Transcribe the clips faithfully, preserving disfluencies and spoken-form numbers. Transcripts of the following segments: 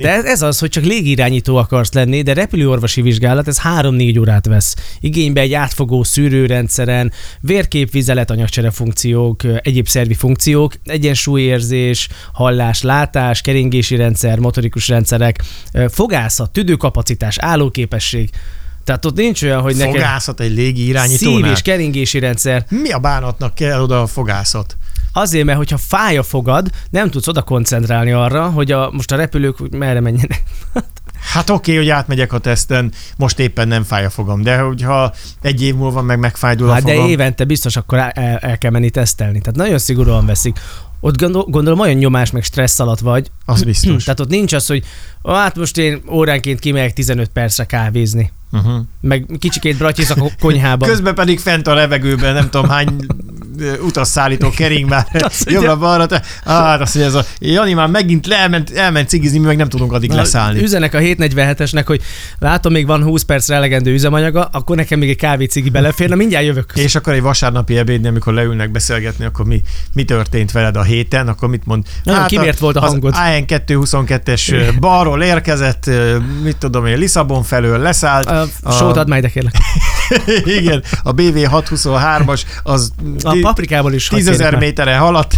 De ez az, hogy csak légirányító akarsz lenni, de repülőorvosi vizsgálat, ez három-négy órát vesz. Igénybe egy átfogó szűrőrendszeren, vérkép, vizelet, anyagcsere funkciók, egyéb szervi funkciók, egyensúlyérzés, hallás, látás, keringési rendszer, motorikus rendszerek, fogászat, tüdőkapacitás, állóképesség. Tehát ott nincs olyan, hogy neked... Fogászat egy légi irányítónál? Szív- és keringési rendszer. Mi a bánatnak kell oda a fogászat? Azért, mert hogyha fáj a fogad, nem tudsz oda koncentrálni arra, hogy a, most a repülők merre menjenek. Hát oké, okay, hogy átmegyek a teszten, most éppen nem fáj a fogam, de hogyha egy év múlva meg megfájdul a hát fogam... de évente biztos akkor el, el kell menni tesztelni. Tehát nagyon szigorúan veszik. Ott gondol, gondolom olyan nyomás meg stressz alatt vagy. Az biztos. Tehát ott nincs az, hogy hát most én óránként kimegyek tizenöt percre kávézni. Uh-huh. Meg kicsikét bratyész a konyhában. Közben pedig fent a levegőben nem tudom hány utasszállító kering már jobbra-balra. Hát azt mondja, ez a Jani már megint le, elment, elment cigizni, mi meg nem tudunk addig leszállni. Üzenek a hét negyvenhetesnek, hogy látom, még van húsz percre elegendő üzemanyaga, akkor nekem még egy kávé cigi belefér, na mindjárt jövök. És akkor egy vasárnapi ebédnél, amikor leülnek beszélgetni, akkor mi, mi történt veled a héten, akkor mit mond? Nagyon hát kimért volt a hangod. Az á en kétszázhuszonkettes balról érkezett, mit tudom én, Lisszabon felől leszállt. A, a... Sót add meg, de kérlek. Igen, a bé vé hatszázhuszonhármas az a paprikából is tízezer méteren haladt,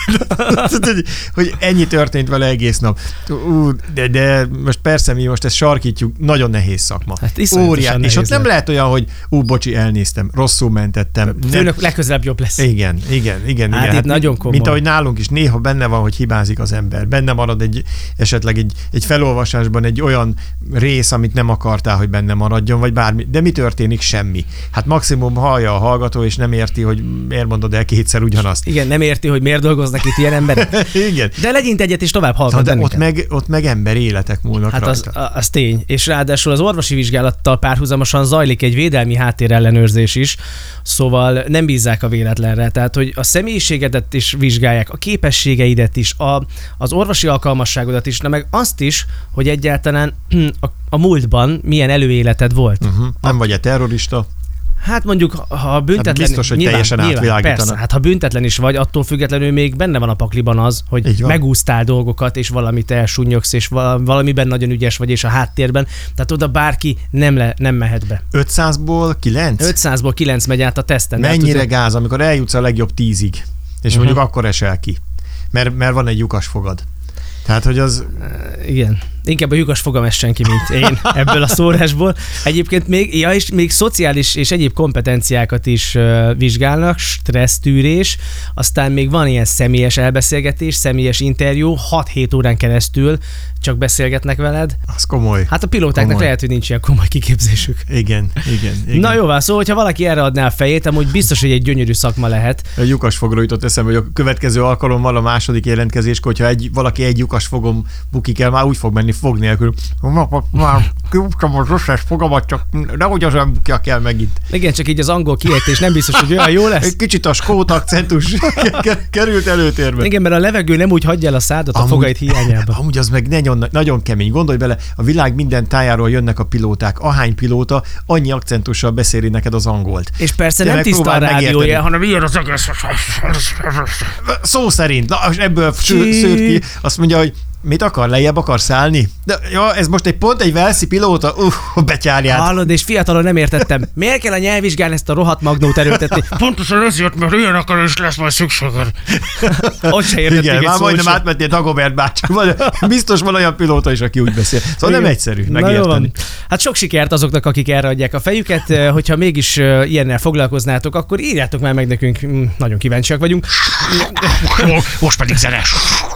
hogy ennyi történt vele egész nap. Ú, de, de most persze mi most ezt sarkítjuk, nagyon nehéz szakma. Hát óriás. És ott nem lehet olyan, hogy ú, bocsi, elnéztem, rosszul mentettem. Főnök nem... legközelebb jobb lesz. Igen, igen, igen. Hát igen. itt Hát nagyon komoly. Mint ahogy nálunk is néha benne van, hogy hibázik az ember. Benne marad egy, esetleg egy, egy felolvasásban egy olyan rész, amit nem akartál, hogy benne maradjon, vagy bármi. De mi történik? Semmi. Hát maximum hallja a hallgató, és nem érti, hogy miért mondod el kétszer ugyanazt. Igen, nem érti, hogy miért dolgoznak itt ilyen emberek. Igen. De legyint egyet, és tovább hallgat. De ott meg, ott meg ember életek múlnak hát rajta. Az, az tény. És ráadásul az orvosi vizsgálattal párhuzamosan zajlik egy védelmi háttérellenőrzés is, szóval nem bízzák a véletlenre. Tehát, hogy a személyiségedet is vizsgálják, a képességeidet is, a, az orvosi alkalmasságodat is, na meg azt is, hogy egyáltalán a, a múltban milyen előéleted volt. Uh-huh. Nem a, vagy-e terrorista? Hát mondjuk, ha büntetlen... Hát biztos, hogy nyilván, teljesen nyilván, átvilágítanak. Persze, hát ha büntetlen is vagy, attól függetlenül még benne van a pakliban az, hogy megúsztál dolgokat, és valamit elsúnyogsz, és valamiben nagyon ügyes vagy, és a háttérben. Tehát oda bárki nem, le, nem mehet be. ötszázból kilenc? ötszázból kilenc megy át a teszten. Mennyire tudod... gáz, amikor eljutsz a legjobb tízig, és uh-huh. mondjuk akkor esel ki. Mert, mert van egy lyukas fogad. Tehát, hogy az... Uh, igen. Inkább a lyukas fogam essen ki, mint én ebből a szórásból. Egyébként még, ja, és még szociális és egyéb kompetenciákat is uh, vizsgálnak, stressztűrés, aztán még van ilyen személyes elbeszélgetés, személyes interjú, hat-hét órán keresztül csak beszélgetnek veled. Az komoly. Hát a pilótáknak komoly. Lehet, hogy nincs ilyen komoly kiképzésük. Igen, igen, igen. Na jó, szóval, hogyha valaki erre adná a fejét, amúgy biztos, hogy egy gyönyörű szakma lehet. A lyukas fogról jutott eszembe, hogy a következő alkalommal a második jelentkezéskor, hogyha egy, valaki egy lyukas fogom bukik el, már úgy fog menni fog nélkül. Már kiúztam az összes fogamat, csak nehogy az olyan bukjak el megint. Igen, csak így az angol kiejtés nem biztos, hogy olyan jó lesz. Egy kicsit a skót akcentus került előtérbe. Igen, mert a levegő nem úgy hagyja el a szádat a fogait hiányában. Amúgy az meg nagyon, nagyon kemény. Gondolj bele, a világ minden tájáról jönnek a pilóták. Ahány pilóta, annyi akcentussal beszéli neked az angolt. És persze nem tiszta a rádiója, hanem ilyen az egész. Szó szerint. Na, ebből szűrt ki. Azt mondja, hogy mit akar? Lejjebb akar szállni? De, ja, ez most egy pont egy velszi pilóta? Uh, betyárját. Hallod, és fiatalon nem értettem. Miért kell a nyelvvizsgán ezt a rohadt magnót erőltetni? Pontosan ezért, mert ilyen akar is lesz majd szükséged. Ott se értették. Igen, már majdnem átmentél Dagobert bácsi. Biztos van olyan pilóta is, aki úgy beszél. Szóval igen. Nem egyszerű megérteni. Hát sok sikert azoknak, akik erre adják a fejüket. Hogyha mégis ilyennel foglalkoznátok, akkor írjátok már meg nekünk. Nagyon kíváncsiak vagyunk. Most pedig zenes.